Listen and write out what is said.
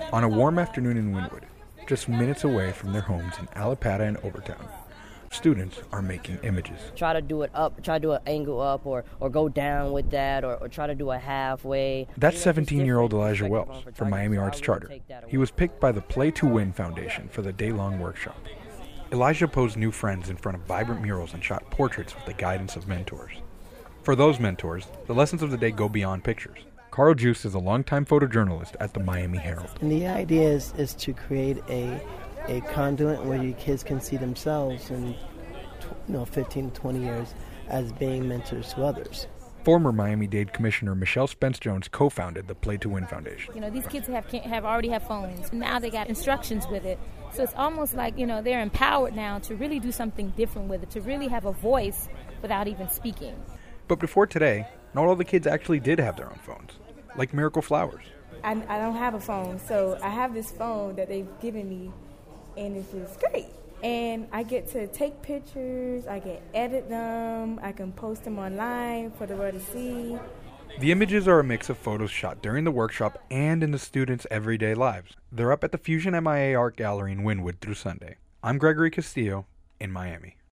On a warm afternoon in Wynwood, just minutes away from their homes in Allapattah and Overtown, students are making images. Try to do it up, try to do an angle up or go down with that or try to do a halfway. That's 17-year-old Elijah Wells from Miami Arts Charter. He was picked by the Play to Win Foundation for the day-long workshop. Elijah posed new friends in front of vibrant murals and shot portraits with the guidance of mentors. For those mentors, the lessons of the day go beyond pictures. Carl Juice is a longtime photojournalist at the Miami Herald. And the idea is to create a conduit where your kids can see themselves in 15 to 20 years as being mentors to others. Former Miami-Dade Commissioner Michelle Spence-Jones co-founded the Play to Win Foundation. These kids already have phones. Now they got instructions with it. So it's almost like, they're empowered now to really do something different with it, to really have a voice without even speaking. But before today, not all the kids actually did have their own phones, like Miracle Flowers. I don't have a phone, so I have this phone that they've given me, and it's just great. And I get to take pictures, I can edit them, I can post them online for the world to see. The images are a mix of photos shot during the workshop and in the students' everyday lives. They're up at the Fusion MIA Art Gallery in Wynwood through Sunday. I'm Gregory Castillo in Miami.